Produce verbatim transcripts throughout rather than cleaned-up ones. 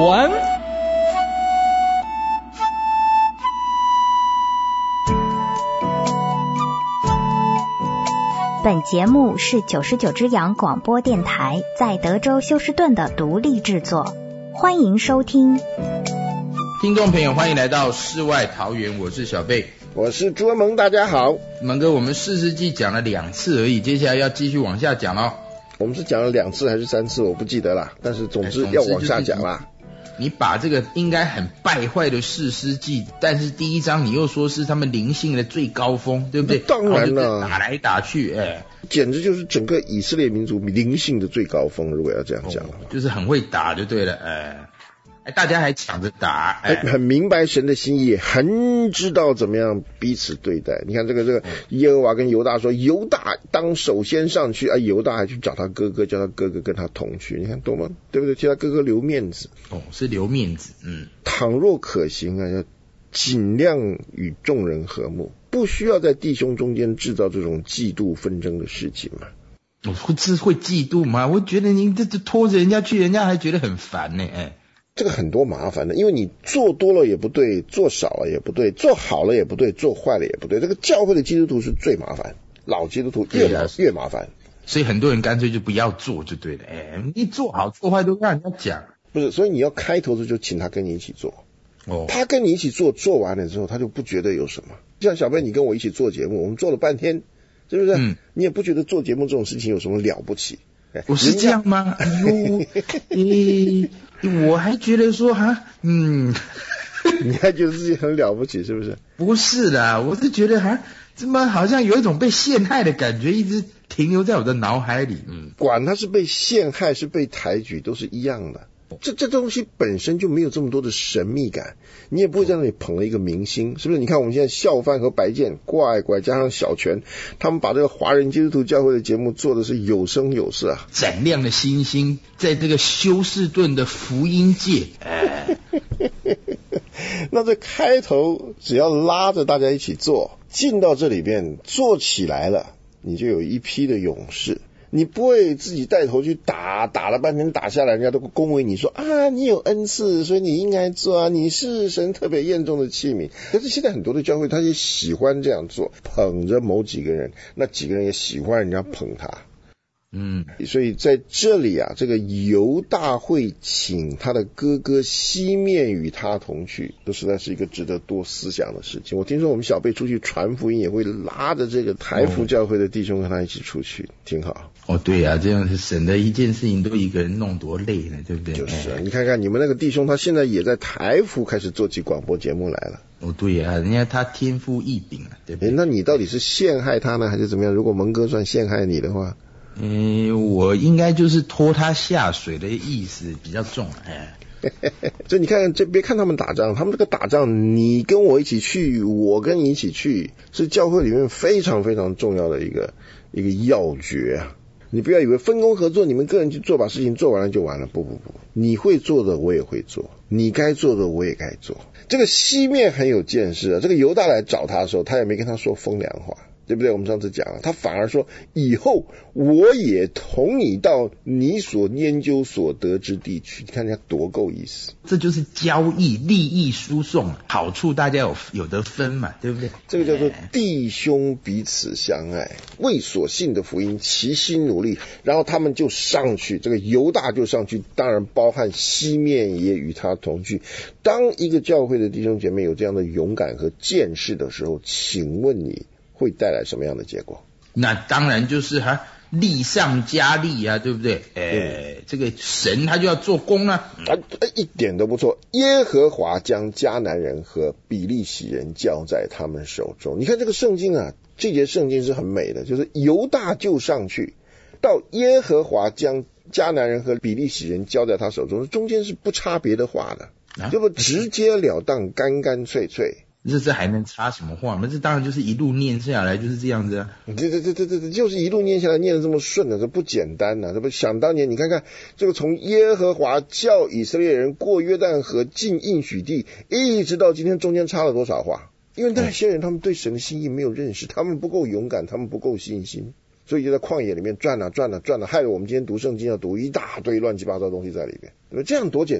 文。 本节目是九十九只羊广播电台在德州休斯顿的独立制作，欢迎收听。 听众朋友，欢迎来到世外桃源，我是小贝， 我是朱文蒙，大家好。 蒙哥，我们四世纪讲了两次而已，接下来要继续往下讲咯。 我们是讲了两次还是三次我不记得啦，但是总之要往下讲啦。 你把这个应该很败坏的四世纪，但是第一章你又说是他们灵性的最高峰，对不对？ 当然了， 打来打去，哎， 简直就是整个以色列民族灵性的最高峰。如果要这样讲的话， 哦，就是很会打就对了，哎。哎，大家还抢着打，哎， 很明白神的心意，很知道怎么样彼此对待。你看这个这个耶和华跟犹大说，犹大当首先上去，啊，犹大还去找他哥哥，叫他哥哥跟他同去。你看懂吗？对不对？替他哥哥留面子。 哦，是留面子，嗯。 倘若可行啊，要尽量与众人和睦，不需要在弟兄中间制造这种嫉妒纷争的事情嘛。 我会是会嫉妒吗？我觉得你这这拖着人家去，人家还觉得很烦呢，哎。 这个很多麻烦的，因为你做多了也不对，做少了也不对，做好了也不对，做坏了也不对。这个教会的基督徒是最麻烦，老基督徒越麻、啊、越麻烦， 所以很多人干脆就不要做就对了。哎，你做好做坏都让人家讲， 不是？所以你要开头的就请他跟你一起做。 哦， 他跟你一起做，做完了之后他就不觉得有什么。像小贝，你跟我一起做节目，我们做了半天，是不是？嗯，你也不觉得做节目这种事情有什么了不起？ 我是这样吗？哎呦，诶，我还觉得说哈，嗯， 你还觉得自己很了不起是不是？ 不是的，我是觉得哈，怎么好像有一种被陷害的感觉，一直停留在我的脑海里。嗯， 管他是被陷害是被抬举，都是一样的。这这东西本身就没有这么多的神秘感，你也不会在那里捧了一个明星，是不是？你看我们现在笑范和白健、怪怪加上小泉，他们把这个华人基督徒教会的节目做的是有声有色啊， 闪亮的星星在这个休斯顿的福音界。哎， 那这开头只要拉着大家一起做，进到这里边做起来了，你就有一批的勇士。你不会自己带头去打，打了半天打下来，人家都恭维你说啊，你有恩赐，所以你应该做啊，你是神特别验中的器皿。可是现在很多的教会，他也喜欢这样做，捧着某几个人，那几个人也喜欢人家捧他。嗯，所以在这里啊，这个犹大会请他的哥哥西面与他同去，这实在是一个值得多思想的事情。我听说我们小贝出去传福音也会拉着这个台福教会的弟兄跟他一起出去，挺好。 哦，对啊，这样是省得一件事情都一个人弄多累呢，对不对？ 就是啊，你看看你们那个弟兄，他现在也在台福开始做起广播节目来了。 哦，对啊，人家他天赋异禀啊，对不对？ 那你到底是陷害他呢，还是怎么样？如果蒙哥算陷害你的话， 嗯，我应该就是拖他下水的意思比较重，哎。 所以你看，这别看他们打仗，他们这个打仗，你跟我一起去，我跟你一起去，是教会里面非常非常重要的一个一个要诀啊！你不要以为分工合作，你们个人去做，把事情做完了就完了。不不不，你会做的我也会做，你该做的我也该做。这个西面很有见识啊，这个犹大来找他的时候，他也没跟他说风凉话。对不对？我们上次讲了，他反而说以后我也同你到你所研究所得之地去，你看人家多够意思。 这就是交易，利益输送，好处大家有有得分嘛，对不对？ 这个叫做弟兄彼此相爱，为所信的福音齐心努力，然后他们就上去，这个犹大就上去，当然包含西面也与他同去。当一个教会的弟兄姐妹有这样的勇敢和见识的时候，请问你会带来什么样的结果？ 那当然就是哈利上加利啊，对不对？哎、嗯，这个神他就要做工啊， 啊，一点都不错。耶和华将迦南人和比利洗人交在他们手中。你看这个圣经啊，这节圣经是很美的，就是犹大就上去，到耶和华将迦南人和比利洗人交在他手中，中间是不差别的话的，啊、这不直截了当，干干脆脆。 这这还能插什么话吗？这当然就是一路念下来就是这样子啊。 这这这这这就是一路念下来，念得这么顺的，这不简单啊！这不想当年，你看看这个从耶和华叫以色列人过约旦河进应许地，一直到今天，中间差了多少话？因为那些人他们对神的心意没有认识，他们不够勇敢，他们不够信心，所以就在旷野里面转啊转啊转啊，害得我们今天读圣经要读一大堆乱七八糟的东西在里面。这样多简单。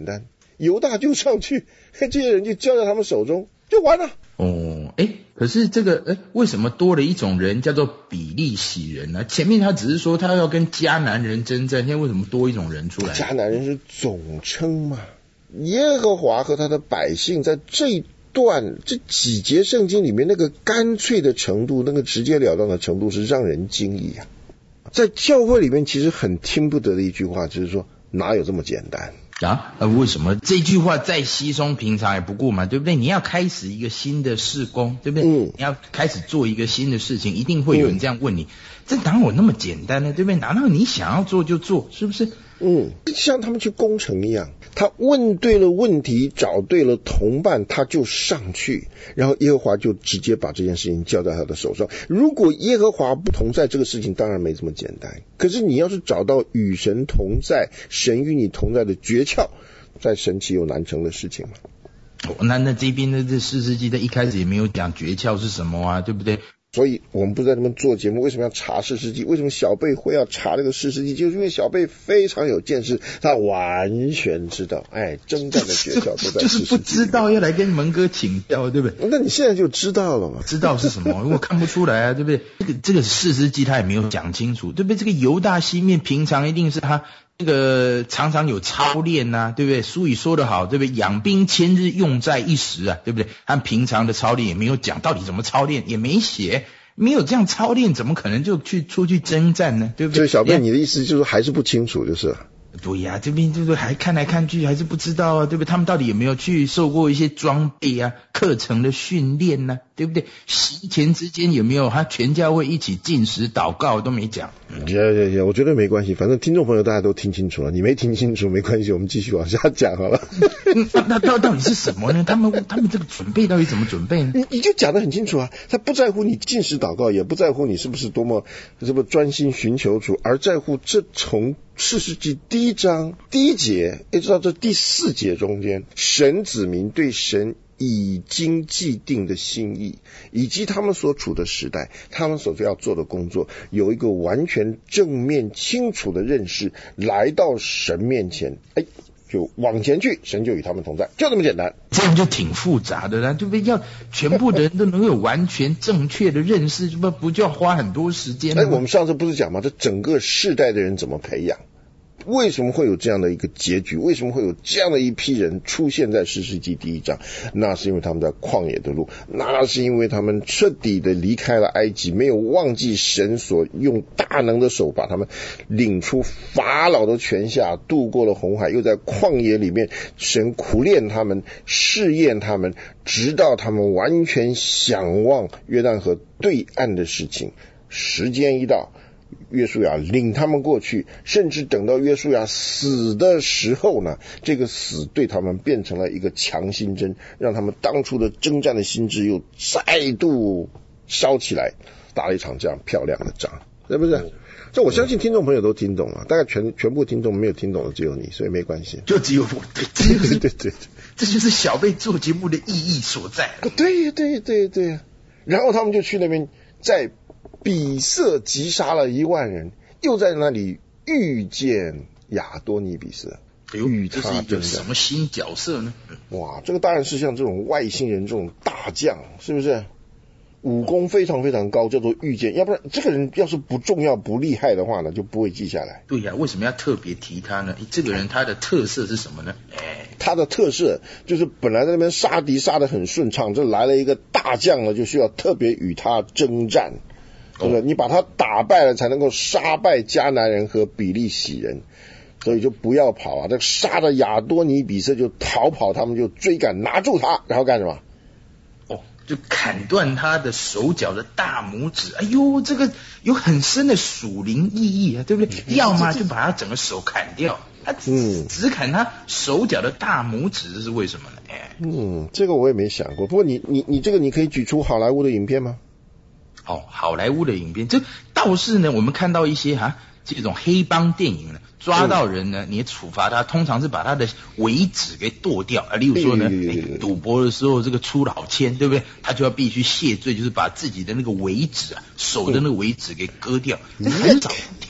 犹大就上去，这些人就交在他们手中，就完了。 哦，哎，可是这个，哎，为什么多了一种人叫做比利洗人呢？前面他只是说他要跟迦南人征战，现在为什么多一种人出来？ 迦南人是总称嘛，耶和华和他的百姓在这一段这几节圣经里面那个干脆的程度，那个直截了当的程度是让人惊异啊。在教会里面其实很听不得的一句话就是说，哪有这么简单啊？呃，为什么这句话再稀松平常也不过嘛，对不对？你要开始一个新的事工，对不对？嗯，你要开始做一个新的事情，一定会有人这样问你，嗯、这哪有那么简单呢？对不对？难道你想要做就做，是不是？ 嗯，像他们去攻城一样，他问对了问题，找对了同伴，他就上去，然后耶和华就直接把这件事情交在他的手上。如果耶和华不同在，这个事情当然没这么简单。可是你要是找到与神同在，神与你同在的诀窍，在神岂有难成的事情吗？ 哦、那那这边的这士师记在一开始也没有讲诀窍是什么啊，对不对？ 所以我们不在那边做节目，为什么要查士师记？为什么小贝会要查这个士师记？就是因为小贝非常有见识，他完全知道，哎，征战的诀窍都在士师记。 就是不知道要来跟蒙哥请教，对不对？ 那你现在就知道了嘛？ 知道是什么？如果看不出来啊，对不对？这个这个士师记他也没有讲清楚，对不对？这个犹大西面平常一定是他这个常常有操练呐、啊，对不对？俗语说得好，对不对？养兵千日，用在一时啊，对不对？他平常的操练也没有讲，到底怎么操练也没写，没有这样操练，怎么可能就去出去征战呢？对不对？ 所以小贝，你的意思就是还是不清楚，就是了。 对呀、啊，这边就是还看来看去还是不知道啊，对不对？他们到底有没有去受过一些装备啊、课程的训练呢、啊？对不对？席前之间有没有他全教会一起禁食祷告都没讲。 呀呀呀！我觉得没关系，反正听众朋友大家都听清楚了，你没听清楚没关系，我们继续往下讲好了。 那那到到底是什么呢？他们他们这个准备到底怎么准备呢？ 你你就讲得很清楚啊，他不在乎你禁食祷告，也不在乎你是不是多么这么专心寻求主，而在乎这从士师记第一章第一节一直到这第四节中间，神子民对神已经既定的心意，以及他们所处的时代，他们所要做的工作，有一个完全正面清楚的认识，来到神面前，哎，就往前去，神就与他们同在，就这么简单。 这样就挺复杂的啦，对不对？要全部的人都能有完全正确的认识，不不就要花很多时间吗？ 哎，我们上次不是讲吗？这整个世代的人怎么培养？为什么会有这样的一个结局？为什么会有这样的一批人出现在士师记第一章？那是因为他们在旷野的路，那是因为他们彻底的离开了埃及，没有忘记神所用大能的手把他们领出法老的权下，渡过了红海，又在旷野里面神苦练他们，试验他们，直到他们完全想望约旦河对岸的事情。时间一到，约书亚领他们过去，甚至等到约书亚死的时候呢，这个死对他们变成了一个强心针，让他们当初的征战的心智又再度烧起来，打了一场这样漂亮的仗，是不是？这我相信听众朋友都听懂了，大概全全部听众没有听懂的只有你，所以没关系， 就只有我。对，这就是对对对， 这就是小贝做节目的意义所在。 对对对对，然后他们就去那边在比色击杀了一万人，又在那里遇见亚多尼比色，与他征战。 这是一个什么新角色呢？ 哇，这个当然是像这种外星人这种大将，是不是？武功非常非常高，叫做遇见，要不然这个人要是不重要不厉害的话呢，就不会记下来。 对呀、啊，为什么要特别提他呢？这个人他的特色是什么呢？哎， 他的特色就是本来在那边杀敌杀得很顺畅，这来了一个大将呢，就需要特别与他征战。对不对？你把他打败了，才能够杀败迦南人和比利洗人，所以就不要跑啊！这杀的亚多尼比色就逃跑，他们就追赶，拿住他，然后干什么？ 哦，就砍断他的手脚的大拇指。哎呦，这个有很深的属灵意义啊，对不对？要么就把他整个手砍掉，他只、嗯、只砍他手脚的大拇指，这是为什么呢？哎， 嗯，这个我也没想过。不过你你你这个你可以举出好莱坞的影片吗？ 哦，好莱坞的影片，这倒是呢，我们看到一些哈、啊、这种黑帮电影呢，抓到人呢，你处罚他，通常是把他的尾指给剁掉啊。例如说呢，哎、赌博的时候这个出老千，对不对？他就要必须谢罪，就是把自己的那个尾指啊，手的那个尾指给割掉。嗯、很少听到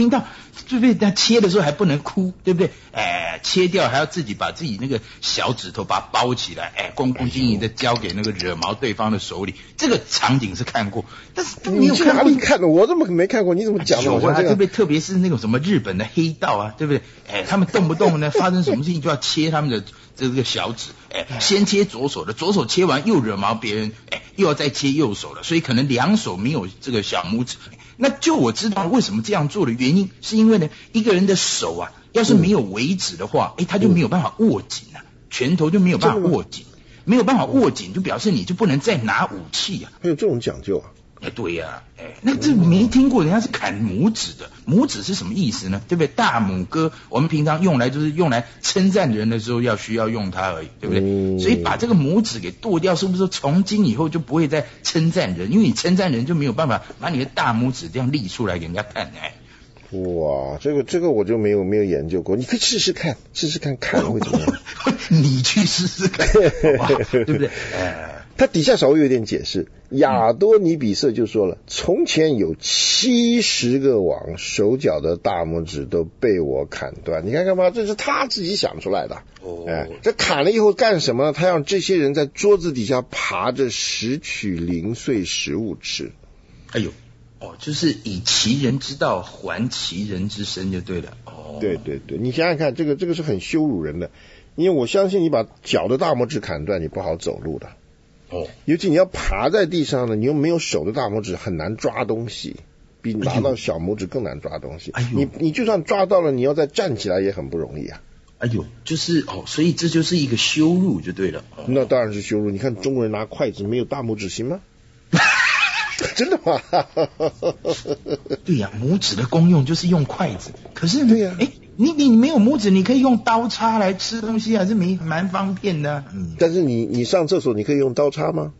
对不对？他切的时候还不能哭，对不对？哎，切掉还要自己把自己那个小指头把它包起来，哎，恭恭敬敬的交给那个惹毛对方的手里。这个场景是看过，但是你去哪里看的？我怎么没看过？你怎么讲的？ 有啊，对不对？特别是那种什么日本的黑道啊，对不对？哎，他们动不动呢发生什么事情就要切他们的这个小指，哎，先切左手的，左手切完又惹毛别人，哎，又要再切右手了，所以可能两手没有这个小拇指。那就我知道为什么这样做的原因，是因为呢，一个人的手啊，要是没有尾指的话，哎、嗯，他就没有办法握紧啊，拳头就没有办法握紧，没有办法握紧，就表示你就不能再拿武器啊。 还有这种讲究啊？ 哎，对呀、啊，哎，那这没听过，人家是砍拇指的，拇指是什么意思呢？对不对？大拇哥，我们平常用来就是用来称赞人的时候要需要用它而已，对不对？嗯、所以把这个拇指给剁掉，是不是说从今以后就不会再称赞人？因为你称赞人就没有办法把你的大拇指这样立出来给人家看，哎。 哇，这个这个我就没有没有研究过，你可以试试看，试试看砍会怎么样？ 你去试试看，好不好？对不对？呃他底下稍微有点解释，亚多尼比色就说了，从前有七十个王，手脚的大拇指都被我砍断。你看看吧，这是他自己想出来的。哦，哎，这砍了以后干什么呢？他让这些人在桌子底下爬着拾取零碎食物吃。 哎呦，哦，就是以其人之道还其人之身就对了。哦， 对对对，你想想看，这个这个是很羞辱人的，因为我相信你把脚的大拇指砍断，你不好走路的。哦，尤其你要爬在地上呢，你又没有手的大拇指，很难抓东西，比拿到小拇指更难抓东西。哎、你你就算抓到了，你要再站起来也很不容易啊。 哎呦，就是哦，所以这就是一个羞辱就对了。哦、 那当然是羞辱。你看中国人拿筷子没有大拇指行吗？真的吗？ 对呀、啊，拇指的功用就是用筷子。可是对呀、啊， 哎。你你没有拇指，你可以用刀叉来吃东西，还是没蛮方便的、啊。 嗯，但是你你上厕所你可以用刀叉吗？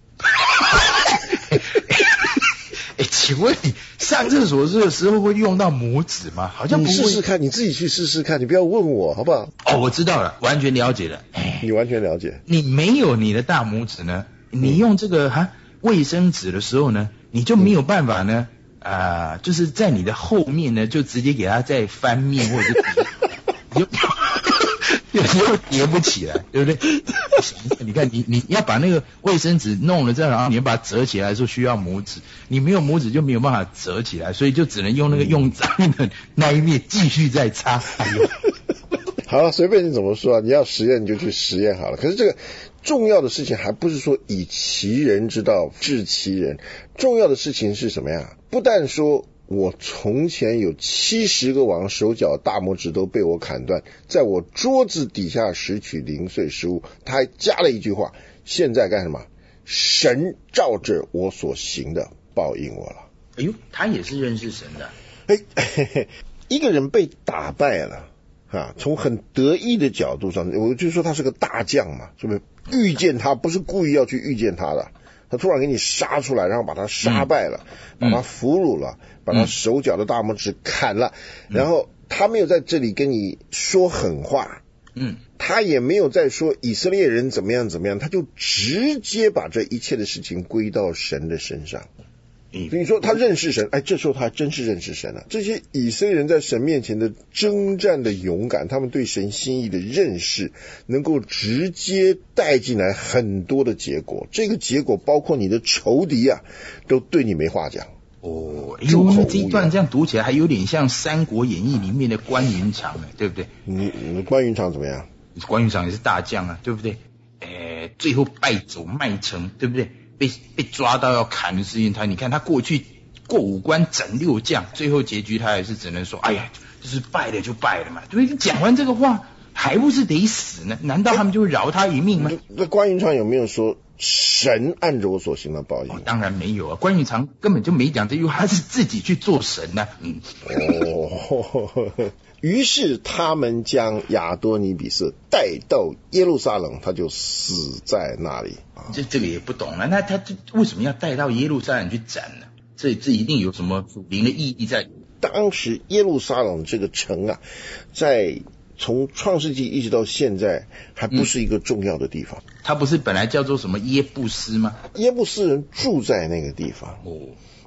哎，请问你上厕所的时候会用到拇指吗？好像不会。 你试试看，你自己去试试看，你不要问我，好不好？ 哦，我知道了，完全了解了。 你完全了解。 你没有你的大拇指呢，你用这个哈卫生纸的时候呢，你就没有办法呢。啊、呃，就是在你的后面呢，就直接给它再翻面或者是叠，有时候叠不起来，对不对？你看，你你要把那个卫生纸弄了这样，然后你要把它折起来的时候需要拇指，你没有拇指就没有办法折起来，所以就只能用那个用脏的那一面继续再擦。哎呦， 好了，随便你怎么说啊，你要实验你就去实验好了。可是这个重要的事情还不是说以其人之道治其人，重要的事情是什么呀？不但说我从前有七十个王，手脚大拇指都被我砍断，在我桌子底下拾取零碎食物，他还加了一句话，现在干什么？神照着我所行的报应我了。 哎呦，他也是认识神的。 哎，嘿嘿，一个人被打败了啊，从很得意的角度上，我就说他是个大将嘛，是不是？遇见他不是故意要去遇见他的，他突然给你杀出来，然后把他杀败了，嗯、把他俘虏了，嗯、把他手脚的大拇指砍了，嗯、然后他没有在这里跟你说狠话，嗯，他也没有在说以色列人怎么样怎么样，他就直接把这一切的事情归到神的身上。所以说他认识神，哎，这时候他还真是认识神了。这些以色列人在神面前的征战的勇敢，他们对神心意的认识，能够直接带进来很多的结果。这个结果包括你的仇敌啊，都对你没话讲。 哦，因为这一段这样读起来，还有点像《三国演义》里面的关云长呢，对不对？ 你你关云长怎么样？ 关云长也是大将啊，对不对？呃，最后败走麦城，对不对？被被抓到要砍的事情，他你看他过去过五关斩六将，最后结局他还是只能说，哎呀，就是败了就败了嘛。对，讲完这个话还不是得死呢？难道他们就饶他一命吗？ 那关云长有没有说神按着我所行的报应？ 哦，当然没有啊，关云长根本就没讲这句话，他是自己去做神呢、啊。嗯， 哦。于是他们将亚多尼比色带到耶路撒冷，他就死在那里。 这这个也不懂了，那他为什么要带到耶路撒冷去斩呢？这这一定有什么属灵的意义在。 当时耶路撒冷这个城啊，在从创世纪一直到现在，还不是一个重要的地方。 它、嗯、不是本来叫做什么耶布斯吗？ 耶布斯人住在那个地方。哦。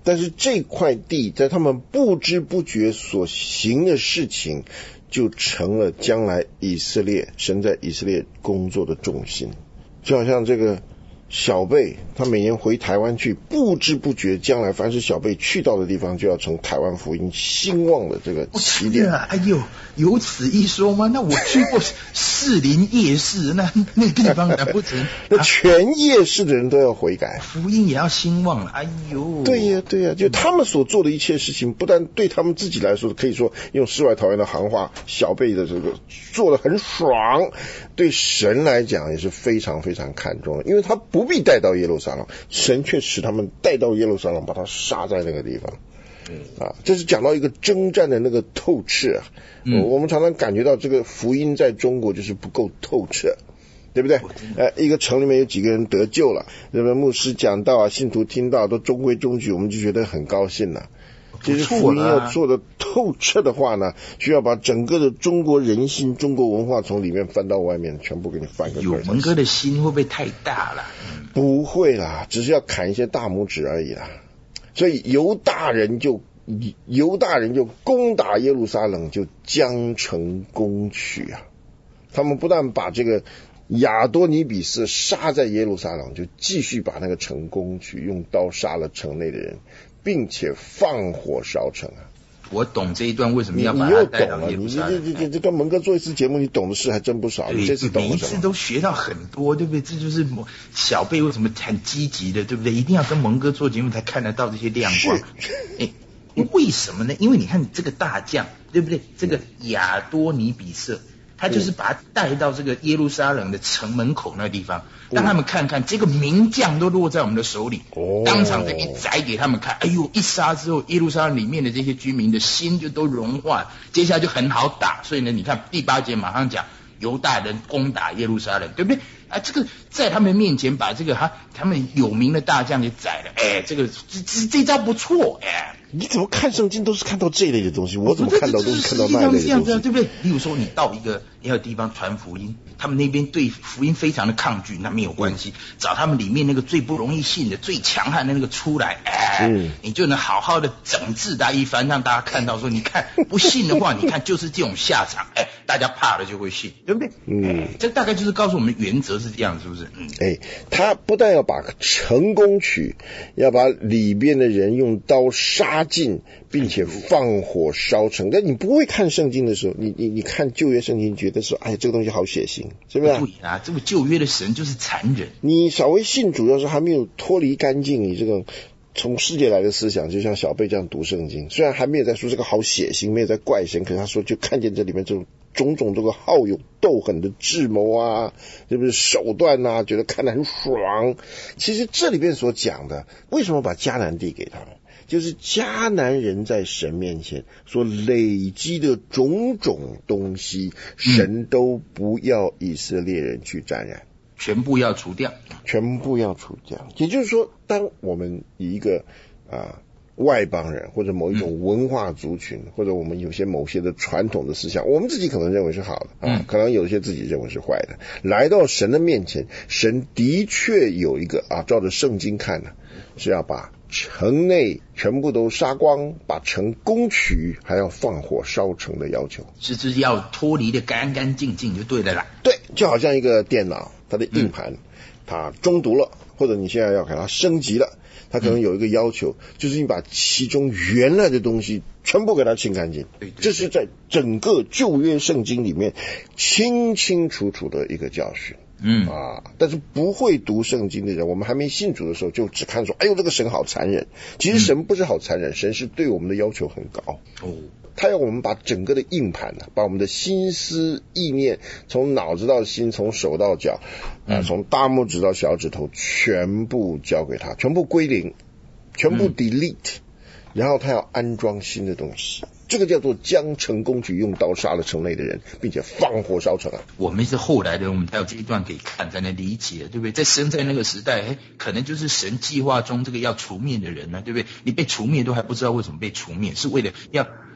但是这块地在他们不知不觉所行的事情，就成了将来以色列神在以色列工作的重心。就好像这个小贝，他每年回台湾去，不知不觉将来凡是小贝去到的地方，就要成台湾福音兴旺的这个起点。 啊、哎呦，有此一说吗？那我去过士林夜市，那那个地方难不成那全夜市的人都要悔改， 福音也要兴旺了？哎呦， 对呀对呀，就他们所做的一切事情，不但对他们自己来说，可以说用世外桃源的行话，小贝的这个做得很爽，对神来讲也是非常非常看重的，因为他不必带到耶路撒冷，神却使他们带到耶路撒冷，把他杀在那个地方。啊，这是讲到一个征战的那个透彻啊。嗯、我们常常感觉到这个福音在中国就是不够透彻，对不对？呃，一个城里面有几个人得救了，那么牧师讲道啊，信徒听到都中规中矩，我们就觉得很高兴了。其实福音要做的透彻的话呢，需要把整个的中国人性、中国文化从里面翻到外面，全部给你翻个有文哥的心会不会太大了？ 不会啦，只是要砍一些大拇指而已啦。所以犹大人就犹大人就攻打耶路撒冷，就将城攻取啊！他们不但把这个亚多尼比斯杀在耶路撒冷，就继续把那个城攻取，用刀杀了城内的人，并且放火烧城啊！ 我懂这一段为什么要把它带到耶路撒冷。 你这这这跟蒙哥做一次节目，你懂的事还真不少。你这次懂了什么？ 每一次都学到很多，对不对？这就是小贝为什么很积极的，对不对？一定要跟蒙哥做节目才看得到这些亮光。哎，为什么呢？因为你看这个大将，对不对？这个亚多尼比色，他就是把他带到这个耶路撒冷的城门口那个地方，让他们看看这个名将都落在我们的手里，哦、当场的一宰给他们看。哎呦，一杀之后，耶路撒冷里面的这些居民的心就都融化，接下来就很好打。所以呢，你看第八节马上讲犹大人攻打耶路撒冷，对不对？啊，这个在他们面前把这个哈他们有名的大将给宰了，哎，这个这这这招不错，哎。 你怎么看圣经都是看到这一类的东西，我怎么看到都是看到那一类的东西， 对不对？例如说你到一个一个地方传福音，他们那边对福音非常的抗拒，那没有关系，找他们里面那个最不容易信的、最强悍的那个出来，哎，嗯、你就能好好的整治他一番，让大家看到说，你看不信的话，你看就是这种下场，哎，大家怕了就会信，对不对？嗯，这大概就是告诉我们原则是这样，是不是？嗯， 哎，他不但要把城攻取，要把里边的人用刀杀尽，并且放火烧城。但你不会看圣经的时候，你你你看旧约圣经，觉得说，哎，这个东西好血腥，是不是？ 对啊，这个旧约的神就是残忍。 你稍微信主，要是还没有脱离干净你这个从世界来的思想，就像小贝这样读圣经，虽然还没有在说这个好血腥，没有在怪神，可是他说就看见这里面这种种种这个好有斗狠的智谋啊，是不是手段啊，觉得看得很爽。其实这里面所讲的，为什么把迦南地给他们？就是迦南人在神面前所累积的种种东西，神都不要以色列人去沾染， 全部要除掉， 全部要除掉。也就是说，当我们以一个啊外邦人或者某一种文化族群，嗯、或者我们有些某些的传统的思想，我们自己可能认为是好的啊，嗯、可能有些自己认为是坏的，来到神的面前，神的确有一个啊，照着圣经看呢，是要把城内全部都杀光，把城攻取，还要放火烧城的要求， 是是要脱离的干干净净就对了啦。 对，就好像一个电脑，它的硬盘、嗯、它中毒了，或者你现在要给它升级了，它可能有一个要求、嗯、就是你把其中原来的东西全部给它清干净。对对对，这是在整个旧约圣经里面清清楚楚的一个教训。嗯啊，但是不会读圣经的人，我们还没信主的时候，就只看说，哎呦，这个神好残忍。其实神不是好残忍，嗯、神是对我们的要求很高。哦，他要我们把整个的硬盘呢，把我们的心思意念，从脑子到心，从手到脚，啊，从大拇指到小指头，全部交给他，全部归零，全部 delete，、嗯、然后他要安装新的东西。这个叫做将城攻取，用刀杀了城内的人，并且放火烧城啊！ 我们是后来的，我们才有这一段可以看，才能理解，对不对？在生在那个时代，哎，可能就是神计划中这个要除灭的人呢，对不对？你被除灭都还不知道为什么被除灭，是为了要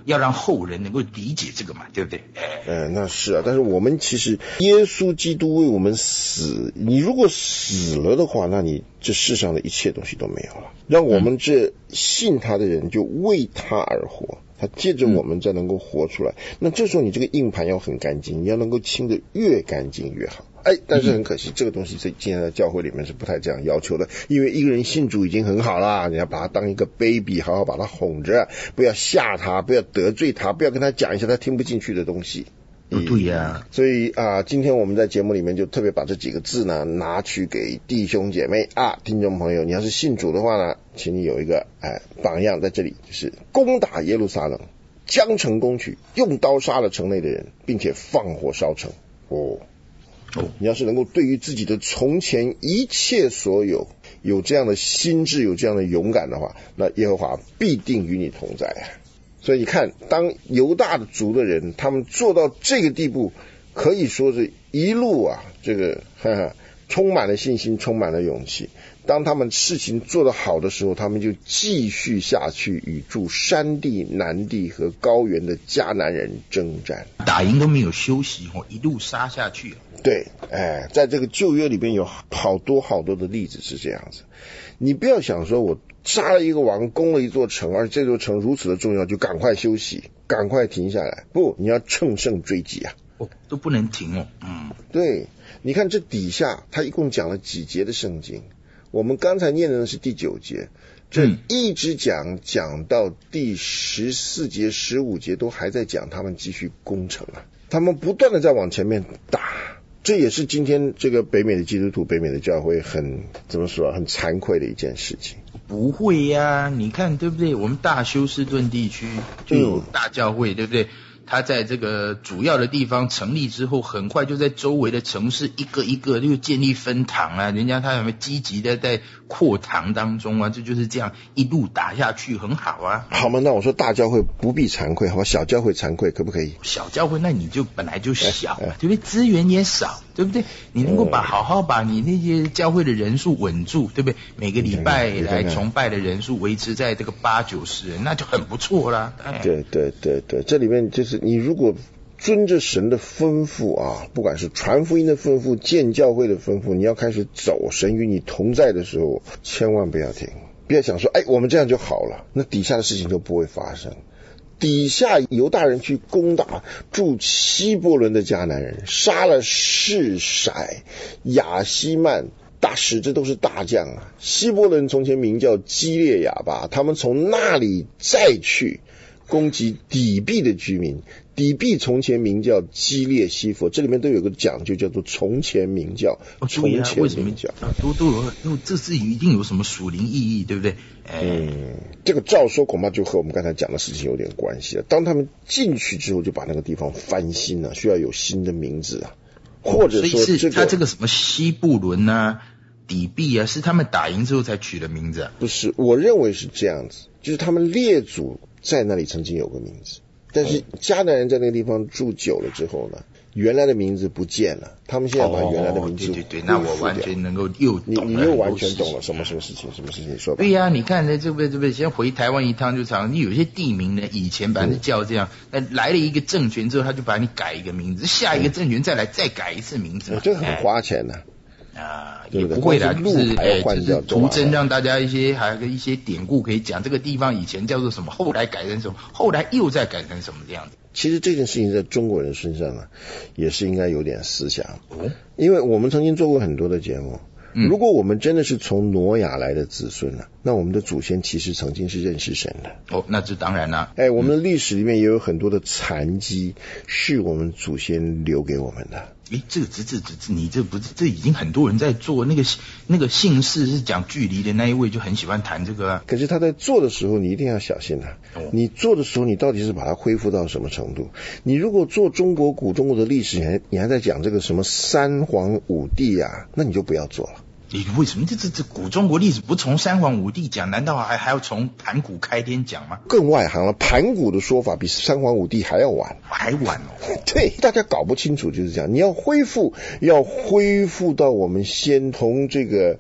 要让后人能够理解这个嘛，对不对？ 呃，那是啊，但是我们其实耶稣基督为我们死，你如果死了的话，那你这世上的一切东西都没有了。让我们这信他的人就为他而活，他借着我们再能够活出来。嗯、那这时候你这个硬盘要很干净，你要能够清得越干净越好。哎，但是很可惜，这个东西在今天的教会里面是不太这样要求的，因为一个人信主已经很好啦，你要把他当一个 baby， 好好把他哄着，不要吓他，不要得罪他，不要跟他讲一些他听不进去的东西。 哦，对呀、啊， 所以啊，今天我们在节目里面就特别把这几个字呢拿去给弟兄姐妹啊，听众朋友，你要是信主的话呢，请你有一个哎榜样在这里，就是攻打耶路撒冷，将城攻取，用刀杀了城内的人，并且放火烧城。哦。哦，你要是能够对于自己的从前一切所有有这样的心智，有这样的勇敢的话，那耶和华必定与你同在啊。所以你看，当犹大的族的人他们做到这个地步，可以说是一路啊这个哈哈充满了信心，充满了勇气。当他们事情做得好的时候，他们就继续下去与住山地、南地和高原的迦南人征战， 打赢都没有休息，一路杀下去。 对，哎，在这个旧约里边有好多好多的例子是这样子。你不要想说我杀了一个王，攻了一座城，而这座城如此的重要，就赶快休息，赶快停下来。不，你要乘胜追击啊！ 哦，都不能停哦。嗯， 对，你看这底下他一共讲了几节的圣经？我们刚才念的是第九节，这一直讲讲到第十四节、十五节，都还在讲他们继续攻城啊，他们不断的在往前面打。这也是今天这个北美的基督徒、北美的教会很怎么说、啊、很惭愧的一件事情。 不会呀、啊，你看对不对？我们大休斯顿地区就有大教会，嗯、对不对？他在这个主要的地方成立之后，很快就在周围的城市一个一个就建立分堂啊，人家他有没有积极的在扩堂当中啊？这就是这样一路打下去，很好啊。 好嘛，那我说大教会不必惭愧，好吧？小教会惭愧可不可以？ 小教会那你就本来就小，哎哎、对不对？资源也少，对不对？你能够把、嗯、好好把你那些教会的人数稳住，对不对？每个礼拜来崇拜的人数维持在这个八九十人，那就很不错啦。哎、 对对对对，这里面就是你如果遵着神的吩咐啊，不管是传福音的吩咐、建教会的吩咐，你要开始走，神与你同在的时候，千万不要停，不要想说哎我们这样就好了，那底下的事情就不会发生。底下犹大人去攻打住希伯伦的迦南人，杀了示骰、亚希曼、大使，这都是大将啊。希伯伦从前名叫基列亚巴，他们从那里再去攻击底壁的居民，底壁从前名叫基列西弗，这里面都有个讲究叫做从前名叫、哦、从前名叫、 啊、都都有都这是一定有什么属灵意义，对不对？哎、 嗯，这个照说恐怕就和我们刚才讲的事情有点关系了。当他们进去之后就把那个地方翻新了，需要有新的名字啊，或者说、这个、 所以是他这个什么西布伦啊底壁啊是他们打赢之后才取的名字啊？ 不是，我认为是这样子，就是他们列祖在那里曾经有个名字，但是迦南人在那个地方住久了之后呢，原来的名字不见了，他们现在把原来的名字、哦、 对对对，那我完全能够又懂了， 你你又完全懂了什么什么事情什么事情，你说吧。 对呀、啊，你看呢，这不这不先回台湾一趟就常，你有些地名呢，以前本来是叫这样，那、嗯、来了一个政权之后，他就把你改一个名字，下一个政权再来再改一次名字， 嗯、这个很花钱的、啊。 啊、呃，也不会啦，就是哎，就是图真让大家一些还有一些典故可以讲，这个地方以前叫做什么，后来改成什么，后来又再改成什么这样子。 其实这件事情在中国人身上啊，也是应该有点思想，哦，因为我们曾经做过很多的节目。嗯、如果我们真的是从挪亚来的子孙啊，那我们的祖先其实曾经是认识神的。 哦，那这当然啦。 哎，我们的历史里面也有很多的残迹，是我们祖先留给我们的。 诶，这个这这这你这不是这已经很多人在做，那个那个姓氏是讲距离的那一位就很喜欢谈这个啊。 可是他在做的时候你一定要小心啊、哦、你做的时候你到底是把它恢复到什么程度？你如果做中国古中国的历史，你还你还在讲这个什么三皇五帝啊，那你就不要做了。 你为什么这这这古中国历史不从三皇五帝讲，难道还还要从盘古开天讲吗？ 更外行了，盘古的说法比三皇五帝还要晚， 还晚哦。 对，大家搞不清楚就是这样。你要恢复，要恢复到我们先从这个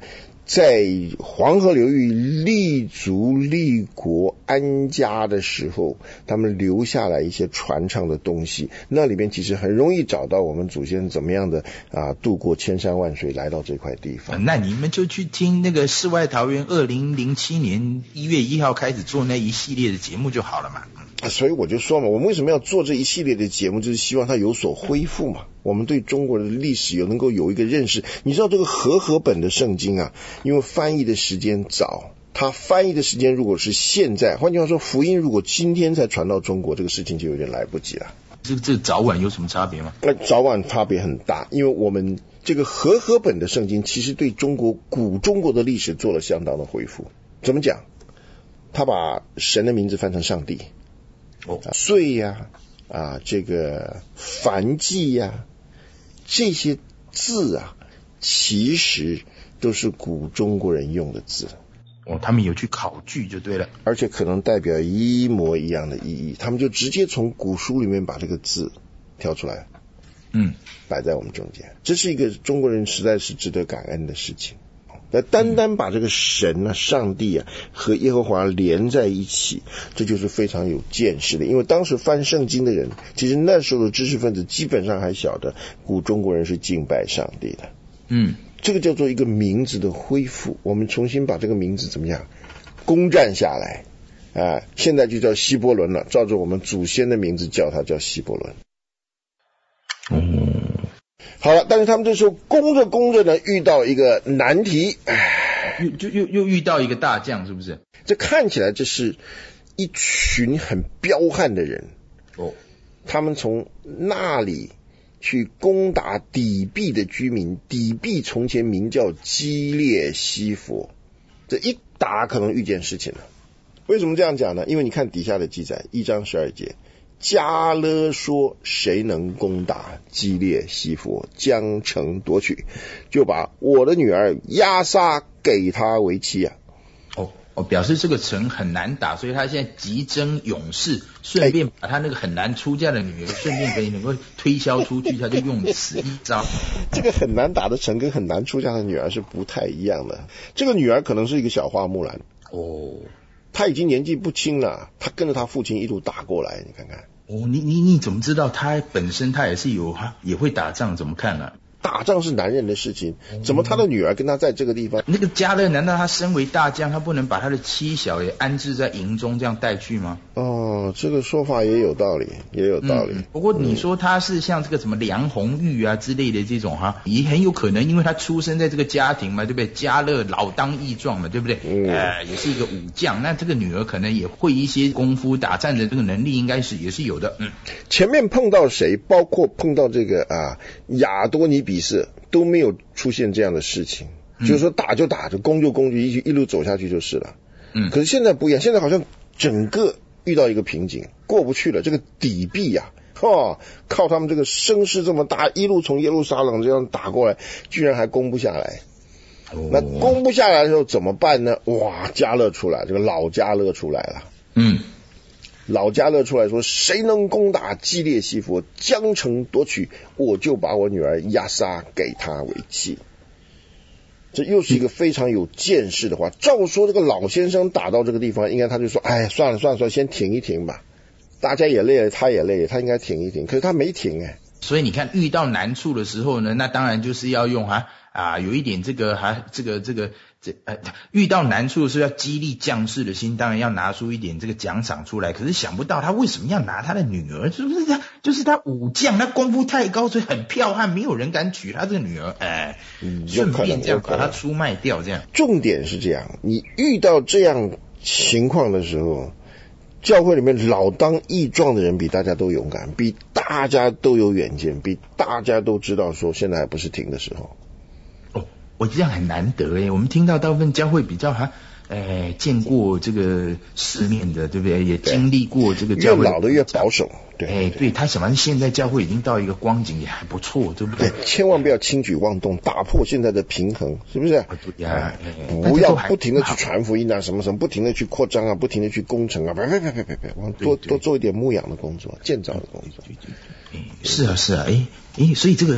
在黄河流域立足立国安家的时候，他们留下来一些传唱的东西，那里边其实很容易找到我们祖先怎么样的啊渡过千山万水来到这块地方。 那你们就去听那个世外桃源二零零七年一月一号开始做那一系列的节目就好了嘛。 所以我就说嘛，我们为什么要做这一系列的节目，就是希望它有所恢复嘛，我们对中国的历史有能够有一个认识。你知道这个和合本的圣经啊，因为翻译的时间早，它翻译的时间如果是现在，换句话说，福音如果今天才传到中国，这个事情就有点来不及了。 这这早晚有什么差别吗？ 那早晚差别很大，因为我们这个和合本的圣经其实对中国古中国的历史做了相当的恢复。怎么讲？他把神的名字翻成上帝。 哦， 岁呀、啊，啊，这个燔祭呀，这些字啊，其实都是古中国人用的字。 哦，他们有去考据就对了， 而且可能代表一模一样的意义，他们就直接从古书里面把这个字挑出来， 嗯， 摆在我们中间。这是一个中国人实在是值得感恩的事情。那单单把这个神啊、上帝啊和耶和华连在一起，这就是非常有见识的。因为当时翻圣经的人，其实那时候的知识分子基本上还晓得古中国人是敬拜上帝的。 嗯， 这个叫做一个名字的恢复，我们重新把这个名字怎么样攻占下来啊？现在就叫希伯伦了，照着我们祖先的名字叫它叫希伯伦。 嗯。 好了，但是他们这时候攻着攻着呢，遇到一个难题， 又就又又遇到一个大将，是不是？ 这看起来这是一群很彪悍的人哦， 他们从那里去攻打底壁的居民，底壁从前名叫基列西弗，这一打可能遇见事情了。为什么这样讲呢？因为你看底下的记载，一章十二节。迦勒说谁能攻打基列西弗，将城夺取，就把我的女儿押撒给他为妻啊。 哦哦，表示这个城很难打，所以他现在急征勇士，顺便把他那个很难出嫁的女儿顺便可以能够推销出去，他就用此一招。 这个很难打的城跟很难出嫁的女儿是不太一样的，这个女儿可能是一个小花木兰哦， 他已经年纪不轻了，他跟着他父亲一路打过来，你看看。 哦，你你你怎么知道他本身他也是有哈也会打仗？怎么看啊？ 打仗是男人的事情，怎么他的女儿跟他在这个地方？ 那个迦勒难道他身为大将，他不能把他的妻小也安置在营中这样带去吗？ 哦，这个说法也有道理，也有道理。 嗯、不过你说他是像这个什么梁红玉啊之类的这种哈，也很有可能，因为他出生在这个家庭嘛，对不对？迦勒老当益壮嘛，对不对？嗯、呃，也是一个武将，那这个女儿可能也会一些功夫打战的这个能力，应该是也是有的。嗯， 前面碰到谁，包括碰到这个啊亚多尼比色，都没有出现这样的事情，嗯、就是说打就打，就攻就攻，就一一路走下去就是了。嗯，可是现在不一样，现在好像整个遇到一个瓶颈，过不去了。这个底壁呀、啊，哦，靠他们这个声势这么大，一路从耶路撒冷这样打过来，居然还攻不下来。哦、那攻不下来的时候怎么办呢？哇，迦勒出来，这个老迦勒出来了。嗯。老迦勒出来说，谁能攻打基列西弗，将城夺取，我就把我女儿押撒给他为妻。这又是一个非常有见识的话。照说这个老先生打到这个地方，应该他就说，哎，算了算了算了，先停一停吧。大家也累了，他也累了，他应该停一停。可是他没停哎。 所以你看，遇到难处的时候呢，那当然就是要用啊啊，有一点这个还、啊、这个这个这呃，遇到难处的时候要激励将士的心，当然要拿出一点这个奖赏出来。可是想不到他为什么要拿他的女儿？是不是他就是他武将，他功夫太高，所以很剽悍，没有人敢娶他这个女儿。哎，顺便这样把他出卖掉，这样。 重点是这样，你遇到这样情况的时候，教会里面老当益壮的人比大家都勇敢，比大家都有远见，比大家都知道说现在还不是停的时候。 哦，我这样很难得诶，我们听到大部分教会比较哈，诶，见过这个世面的，对不对？也经历过这个教会， 越老的越保守。对， 哎，对，他想完现在教会已经到一个光景，也还不错，对不对？ 对，千万不要轻举妄动，打破现在的平衡，是不是？ 对呀， 不要不停的去传福音啊，什么什么，不停的去扩张啊，不停的去攻城啊，别别别别别别，往多多做一点牧养的工作，建造的工作。 是啊是啊，哎哎，所以这个哎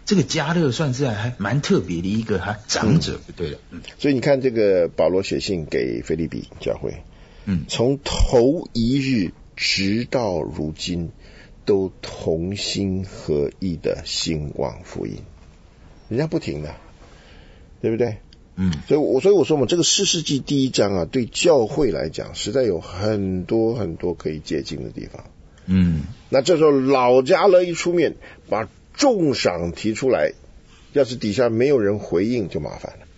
这个迦勒算是还蛮特别的一个哈长者，嗯、对了，嗯， 所以你看这个保罗写信给腓立比教会， 嗯， 从头一日直到如今，都同心合意的兴旺福音，人家不停的，对不对？ 嗯， 所以我所以我说嘛，这个士世记第一章啊，对教会来讲，实在有很多很多可以借鉴的地方。 嗯， 那这时候老迦勒一出面，把重赏提出来，要是底下没有人回应，就麻烦了。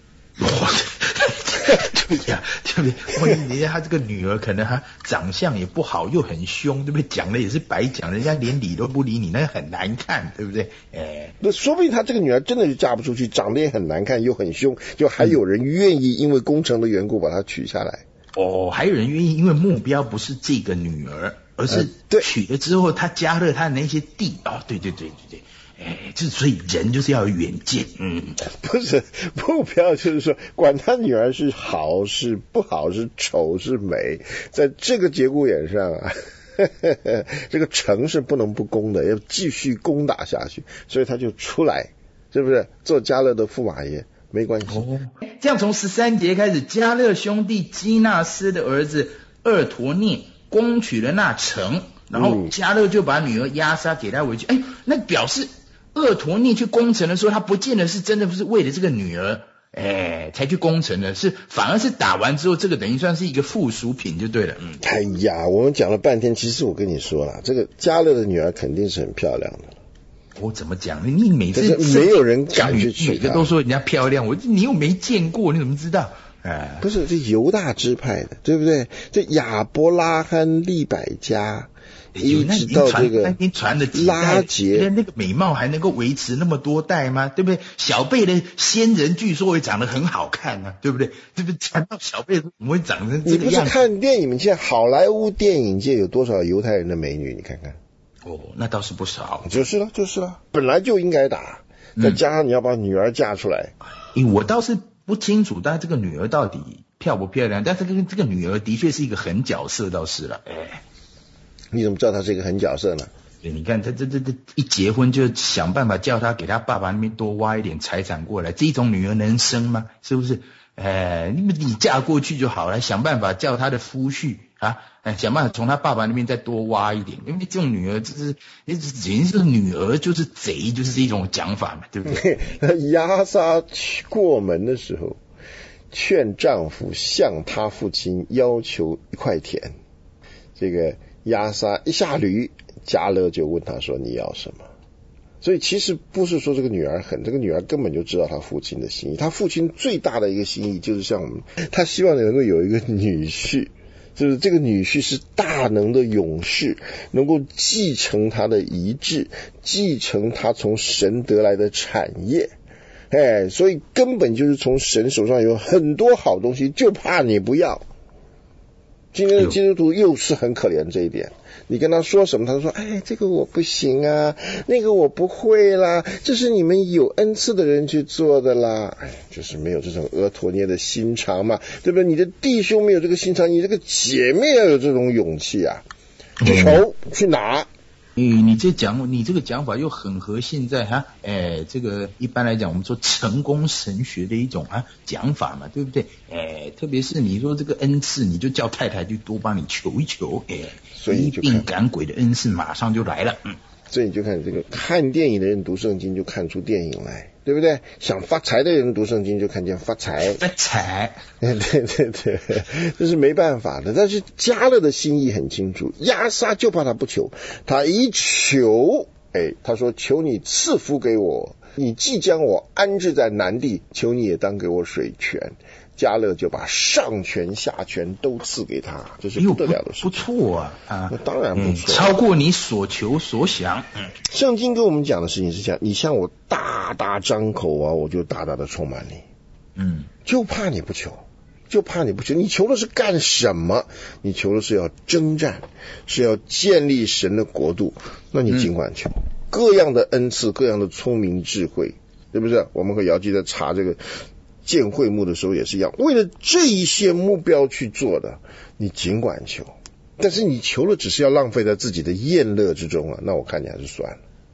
对呀，对不对？万一人家他这个女儿可能他长相也不好，又很凶，对不对？讲的也是白讲，人家连理都不理你，那很难看，对不对？哎， 那说不定他这个女儿真的就嫁不出去，长得也很难看，又很凶，就还有人愿意因为工程的缘故把她娶下来。 哦，还有人愿意，因为目标不是这个女儿，而是娶了之后他加了他的那些地啊、哦，对对对对对。哎，这所以人就是要有远见，嗯， 不是目标，就是说，管他女儿是好是不好，是丑是美，在这个节骨眼上啊，呵呵呵这个城是不能不攻的，要继续攻打下去，所以他就出来，是不是做迦勒的驸马爷？没关系。 哦，这样从十三节开始，迦勒兄弟基纳斯的儿子厄陀聂攻取了那城，然后迦勒就把女儿押沙给他回去。哎，那表示厄陀聂去攻城的时候，他不见得是真的不是为了这个女儿，哎，才去攻城的，是反而是打完之后，这个等于算是一个附属品就对了。嗯， 哎呀，我们讲了半天，其实我跟你说了，这个迦勒的女儿肯定是很漂亮的。 我怎么讲呢？你每次没有人敢去娶她， 每个都说人家漂亮，我你又没见过，你怎么知道？哎， 不是这犹大支派的，对不对？这亚伯拉罕、利百加。一直到这个拉结， 那个美貌还能够维持那么多代吗？对不对？小贝的仙人据说也长得很好看啊，对不对？对不对？传到小贝怎么会长成这个样子？ 你不是看电影界，好莱坞电影界有多少犹太人的美女？你看看。 哦，那倒是不少。 就是了，就是了，本来就应该打，再加上你要把女儿嫁出来。 嗯、我倒是不清楚，但这个女儿到底漂不漂亮？但是这个这个女儿的确是一个狠角色，倒是了。哎。 你怎么知道他是一个狠角色呢？ 对，你看他这这这一结婚就想办法叫他给他爸爸那边多挖一点财产过来，这种女儿能生吗？是不是？哎，你你嫁过去就好了，想办法叫他的夫婿啊，哎，想办法从他爸爸那边再多挖一点，因为这种女儿就是简直是女儿就是贼，就是这种讲法嘛，对不对？ 亚撒过门的时候，劝丈夫向他父亲要求一块田，这个。亚撒一下驴，迦勒就问他说你要什么？所以其实不是说这个女儿狠，这个女儿根本就知道他父亲的心意。他父亲最大的一个心意就是像我们，他希望能够有一个女婿，就是这个女婿是大能的勇士，能够继承他的遗志，继承他从神得来的产业。哎，所以根本就是从神手上有很多好东西，就怕你不要。今天的基督徒又是很可怜这一点，你跟他说什么，他说哎，这个我不行啊，那个我不会啦，这是你们有恩赐的人去做的啦，哎，就是没有这种俄陀涅的心肠嘛，对不对？你的弟兄没有这个心肠，你这个姐妹要有这种勇气啊，去求去拿。 嗯，你这讲，你这个讲法又很合现在哈，哎，这个一般来讲，我们说成功神学的一种啊讲法嘛，对不对？哎，特别是你说这个恩赐，你就叫太太去多帮你求一求，哎， 所以你就病赶鬼的恩赐马上就来了，嗯。 所以你就看这个看电影的人读圣经就看出电影来，对不对？想发财的人读圣经就看见发财， 发财， 对对对，这是没办法的。但是迦勒的心意很清楚，亚撒就怕他不求，他一求，哎，他说求你赐福给我，你既将我安置在南地，求你也当给我水泉。迦勒就把上权下权都赐给他，这是不得了的事情。 不错啊，啊， 那当然不错、 嗯，超过你所求所想。嗯， 圣经跟我们讲的事情是这样，你向我大大张口啊，我就大大的充满你。嗯，就怕你不求，就怕你不求。你求的是干什么？你求的是要征战，是要建立神的国度，那你尽管求、嗯、各样的恩赐，各样的聪明智慧，对不对？我们和姚记在查这个建会幕的时候也是一样，为了这一些目标去做的，你尽管求，但是你求了只是要浪费在自己的宴乐之中啊，那我看你还是算了。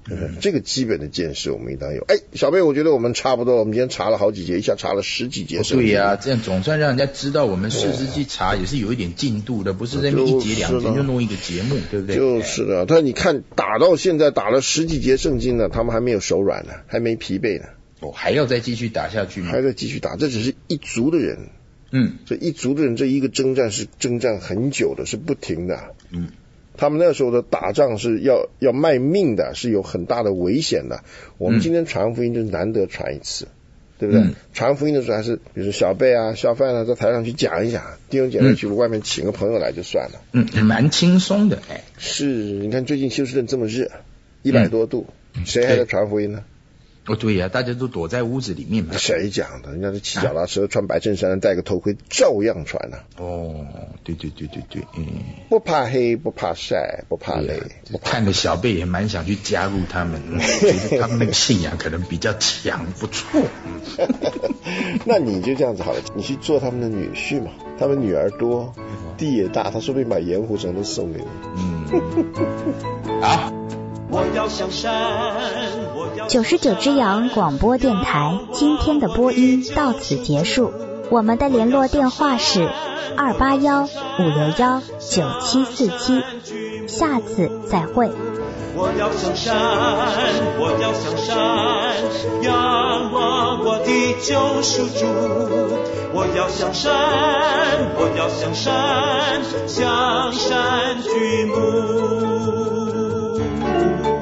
嗯，这个基本的见识我们应当有。哎，小贝，我觉得我们差不多了，我们今天查了好几节，一下查了十几节。 哦、对呀、啊，这样总算让人家知道我们四世纪茶也是有一点进度的，不是在那一节两节就弄一个节目，对不对？ 就是的，但你看打到现在打了十几节圣经呢，他们还没有手软呢，还没疲惫呢。 哦，还要再继续打下去吗？ 还在继续打，这只是一族的人。 嗯， 这一族的人，这一个征战是征战很久的，是不停的。 嗯。 他们那时候的打仗是要要卖命的，是有很大的危险的。我们今天传福音就是难得传一次，嗯、对不对？嗯、传福音的时候还是比如说小贝啊、小范啊，在台上去讲一讲，弟兄姐妹去外面请个朋友来就算了。 嗯，蛮轻松的。哎， 是，你看最近休斯顿这么热，一百多度，嗯、谁还在传福音呢？ 哦，对呀、啊，大家都躲在屋子里面嘛。 谁讲的？人家是骑脚踏车，啊、穿白衬衫，戴个头盔，照样传啊。 哦，对对对对对，嗯， 不怕黑，不怕晒，不怕累。 啊、看着小贝也蛮想去加入他们，觉得他们那个信仰可能比较强，不错。 那你就这样子好了，你去做他们的女婿嘛。他们女儿多，地也大，他说不定把盐湖城都送给你。 嗯，好。 我要向山，九十九只羊广播电台今天的播音到此结束。我们的联络电话是二八幺五六幺九七四七，下次再会。我要向山，我要向山，仰望我的救赎主。我要向山，我要向山，向山举目。